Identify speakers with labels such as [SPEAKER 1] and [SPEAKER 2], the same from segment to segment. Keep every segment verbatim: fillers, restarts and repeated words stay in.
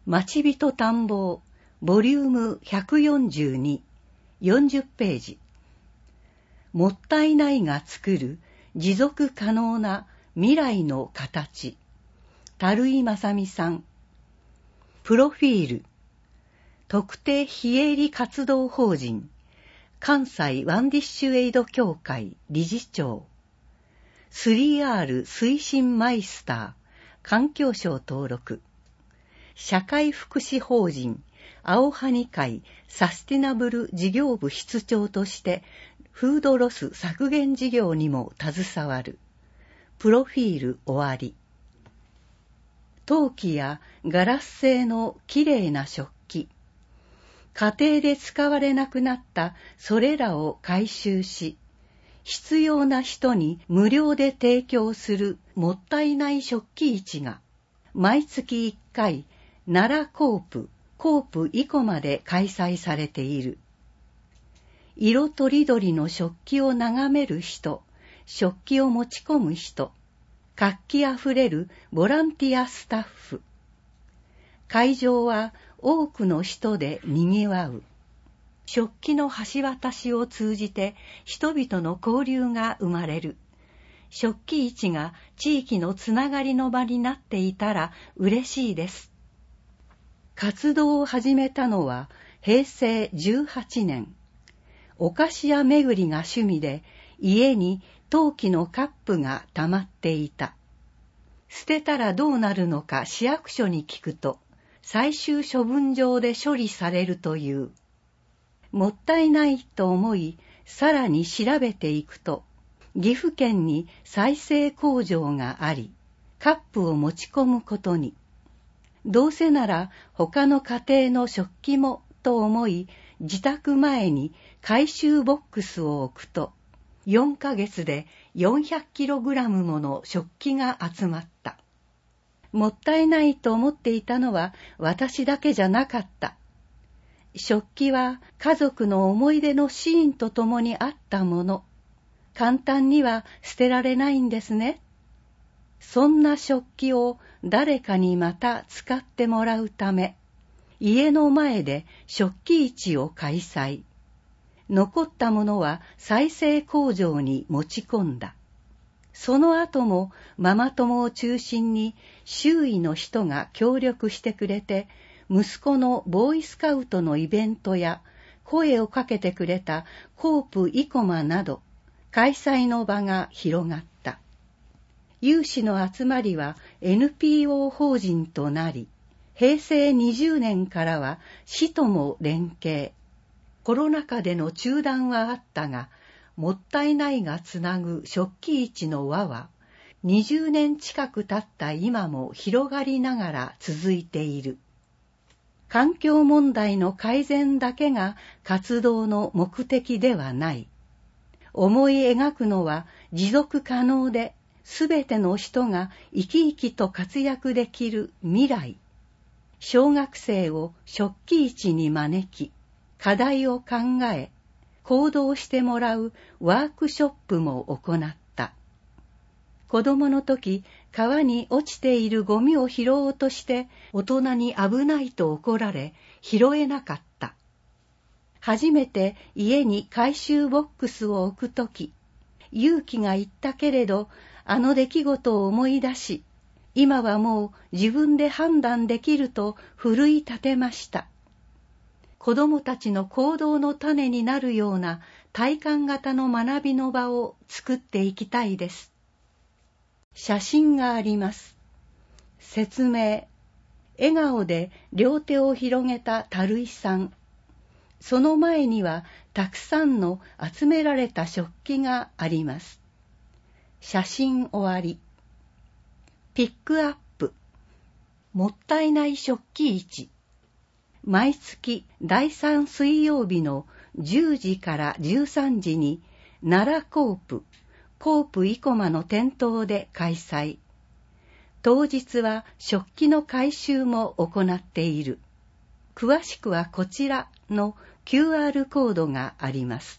[SPEAKER 1] 町人探訪ボリュームひゃくよんじゅうに、よんじゅっページ。もったいないが作る持続可能な未来の形。樽井正美さん。プロフィール。特定非営利活動法人関西ワンディッシュエイド協会理事長。スリーアール 推進マイスター環境省登録。社会福祉法人青羽会サスティナブル事業部室長としてフードロス削減事業にも携わる。プロフィール終わり。陶器やガラス製のきれいな食器。家庭で使われなくなったそれらを回収し、必要な人に無料で提供するもったいない食器市が、毎月いっかい奈良コープ、コープ生駒で開催されている。色とりどりの食器を眺める人、食器を持ち込む人、活気あふれるボランティアスタッフ。会場は多くの人で賑わう。食器の橋渡しを通じて人々の交流が生まれる。食器市が地域のつながりの場になっていたら嬉しいです。活動を始めたのはへいせいじゅうはちねん。お菓子屋巡りが趣味で家に陶器のカップが溜まっていた。捨てたらどうなるのか市役所に聞くと、最終処分場で処理されるという。もったいないと思い、さらに調べていくと、岐阜県に再生工場があり、カップを持ち込むことに。どうせなら他の家庭の食器もと思い、自宅前に回収ボックスを置くと、よんかげつでよんひゃくキログラムもの食器が集まった。もったいないと思っていたのは私だけじゃなかった。食器は家族の思い出のシーンとともにあったもの。簡単には捨てられないんですね。そんな食器を誰かにまた使ってもらうため、家の前で食器市を開催。残ったものは再生工場に持ち込んだ。その後もママ友を中心に周囲の人が協力してくれて、息子のボーイスカウトのイベントや声をかけてくれたコープ生駒など開催の場が広がった。有志の集まりは エヌピーオー 法人となり、へいせいにじゅうねんからは市とも連携。コロナ禍での中断はあったが、もったいないがつなぐ食器市の輪は、にじゅうねん近く経った今も広がりながら続いている。環境問題の改善だけが活動の目的ではない。思い描くのは持続可能で、すべての人が生き生きと活躍できる未来。小学生を食器市に招き、課題を考え、行動してもらうワークショップも行った。子供の時、川に落ちているゴミを拾おうとして大人に危ないと怒られ拾えなかった。初めて家に回収ボックスを置く時、勇気がいったけれどあの出来事を思い出し、今はもう自分で判断できると奮い立てました。子供たちの行動の種になるような体感型の学びの場を作っていきたいです。写真があります。説明。笑顔で両手を広げた樽井さん。その前にはたくさんの集められた食器があります。写真終わり。ピックアップ。もったいない食器市。毎月だいさん水曜日のじゅうじからじゅうさんじに奈良コープ、コープ生駒の店頭で開催。当日は食器の回収も行っている。詳しくはこちらの キューアール コードがあります。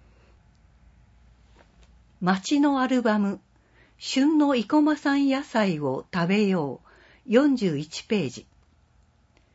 [SPEAKER 1] 町のアルバム、旬の生駒産野菜を食べよう、よんじゅういちページ。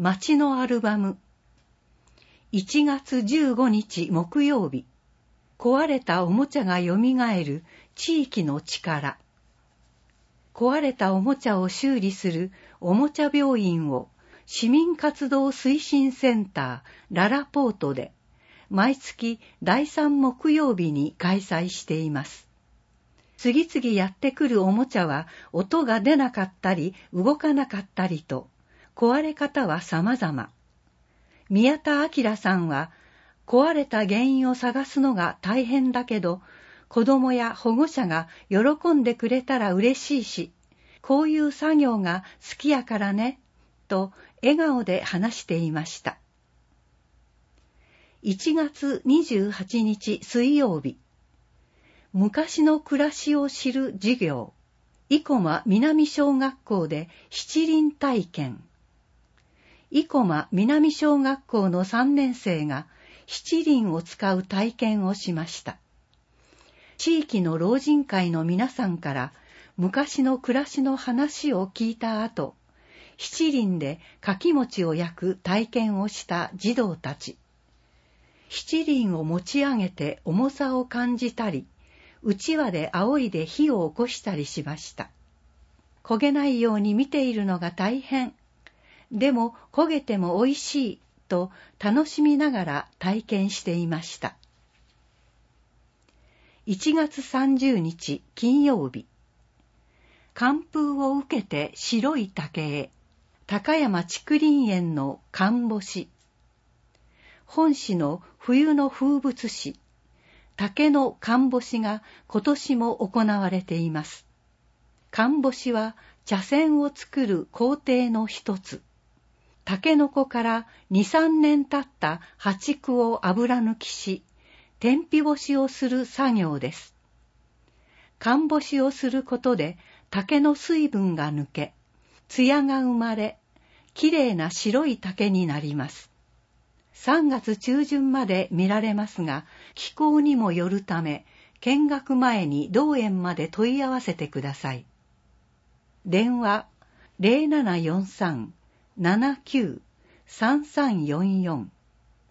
[SPEAKER 1] 街のアルバム。いちがつじゅうごにち木曜日。壊れたおもちゃがよみがえる地域の力。壊れたおもちゃを修理するおもちゃ病院を市民活動推進センターララポートで毎月だいさん木曜日に開催しています。次々やってくるおもちゃは音が出なかったり動かなかったりと壊れ方は様々。宮田明さんは壊れた原因を探すのが大変だけど子供や保護者が喜んでくれたら嬉しいし、こういう作業が好きやからね、と笑顔で話していました。いちがつにじゅうはちにち水曜日。昔の暮らしを知る授業。生駒南小学校で七輪体験。生駒南小学校のさんねん生が七輪を使う体験をしました。地域の老人会の皆さんから昔の暮らしの話を聞いた後、七輪でかき餅を焼く体験をした児童たち。七輪を持ち上げて重さを感じたり、うちわで仰いで火を起こしたりしました。焦げないように見ているのが大変。でも焦げてもおいしいと楽しみながら体験していました。いちがつさんじゅうにち金曜日。寒風を受けて白い竹へ。高山竹林園の寒干し。本市の冬の風物詩、竹の寒干しが今年も行われています。寒干しは茶筅を作る工程の一つ。竹の子からに、さんねん経った鉢区を油抜きし、天日干しをする作業です。寒干しをすることで竹の水分が抜け、艶が生まれ、きれいな白い竹になります。さんがつちゅうじゅんまで見られますが、気候にもよるため、見学前に同園まで問い合わせてください。電話 ゼロななよんさん ななきゅう さんさんよんよん。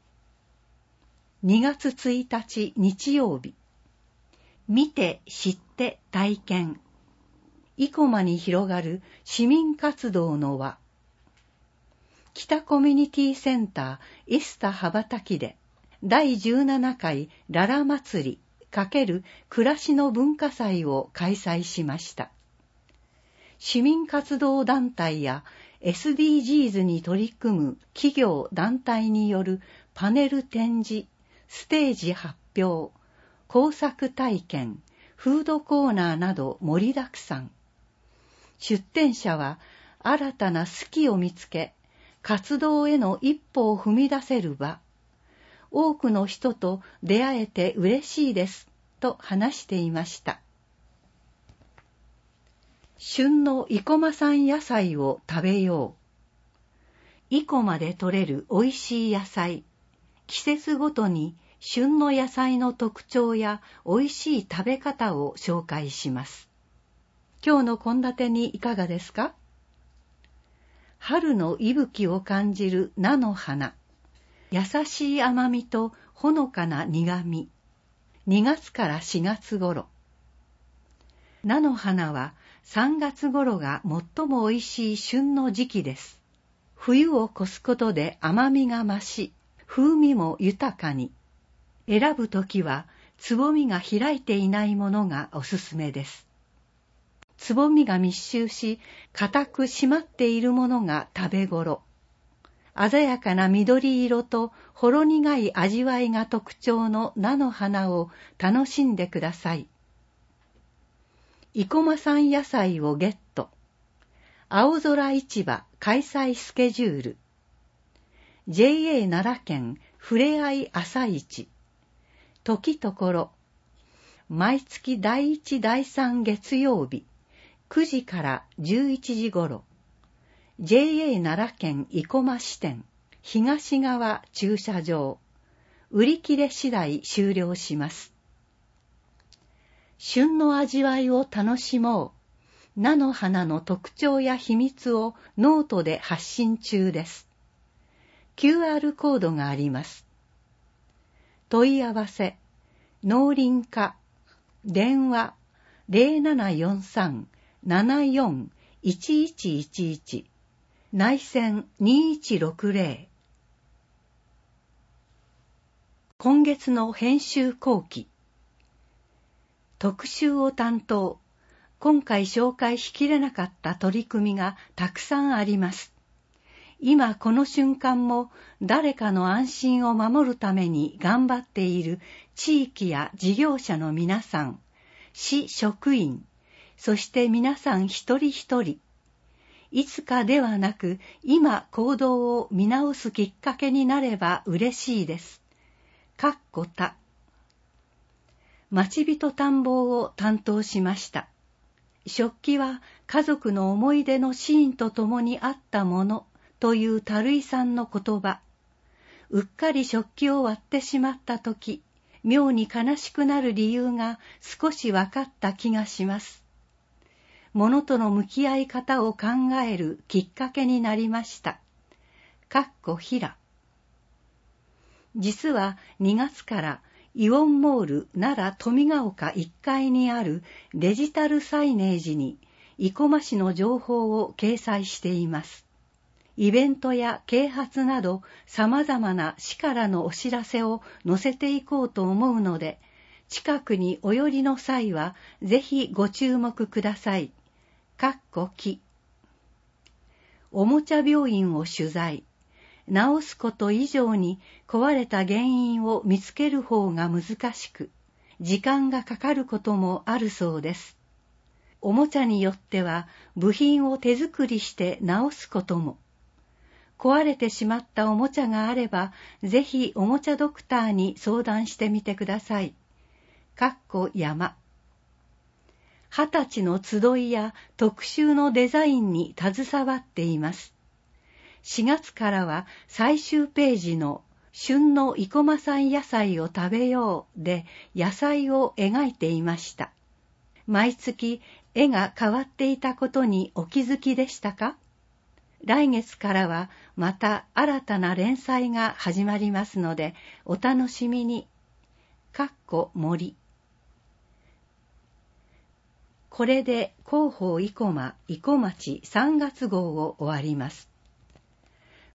[SPEAKER 1] にがつついたち日曜日。見て知って体験。生駒に広がる市民活動の輪。北コミュニティセンターイスタ羽ばたきでだいじゅうななかいララ祭り×暮らしの文化祭を開催しました。市民活動団体や エスディージーズ に取り組む企業団体によるパネル展示、ステージ発表、工作体験、フードコーナーなど盛りだくさん。出展者は新たな好きを見つけ、活動への一歩を踏み出せる場。多くの人と出会えて嬉しいですと話していました。旬の生駒産野菜を食べよう。生駒で採れるおいしい野菜。季節ごとに旬の野菜の特徴やおいしい食べ方を紹介します。今日の献立にいかがですか？春の息吹を感じる菜の花。優しい甘みとほのかな苦み。にがつからしがつ頃。菜の花はさんがつ頃が最もおいしい旬の時期です。冬を越すことで甘みが増し、風味も豊かに。選ぶときはつぼみが開いていないものがおすすめです。つぼみが密集し、固く締まっているものが食べ頃。鮮やかな緑色とほろ苦い味わいが特徴の菜の花を楽しんでください。生駒産野菜をゲット。青空市場開催スケジュール。ジェイエー 奈良県ふれあい朝市。時ところ。毎月だいいちだいさん月曜日。くじからじゅういちじ頃。ジェイエー 奈良県生駒支店東側駐車場。売り切れ次第終了します。旬の味わいを楽しもう。菜の花の特徴や秘密をノートで発信中です。 キューアール コードがあります。問い合わせ、農林課、電話 ゼロななよんさん ななよん いちいちいちいち、内線にいちろくゼロ。今月の編集後期。特集を担当。今回紹介しきれなかった取り組みがたくさんあります。今この瞬間も誰かの安心を守るために頑張っている地域や事業者の皆さん、市職員、そして皆さん一人一人、いつかではなく今行動を見直すきっかけになれば嬉しいです。かっこた。町人探訪を担当しました。食器は家族の思い出のシーンとともにあったものという樽井さんの言葉。うっかり食器を割ってしまったとき、妙に悲しくなる理由が少し分かった気がします。物との向き合い方を考えるきっかけになりました。かっこひら。実はにがつからイオンモール奈良富ヶ丘いっかいにあるデジタルサイネージに生駒市の情報を掲載しています。イベントや啓発など様々な市からのお知らせを載せていこうと思うので、近くにお寄りの際はぜひご注目ください。かっこき。おもちゃ病院を取材。治すこと以上に壊れた原因を見つける方が難しく、時間がかかることもあるそうです。おもちゃによっては部品を手作りして直すことも。壊れてしまったおもちゃがあれば、ぜひおもちゃドクターに相談してみてください。かっこ山。二十歳の集いや特集のデザインに携わっています。しがつからは最終ページの旬の生駒産野菜を食べようで野菜を描いていました。毎月絵が変わっていたことにお気づきでしたか？来月からはまた新たな連載が始まりますのでお楽しみに。かっこ森。これで広報生駒生駒町さんがつ号を終わります。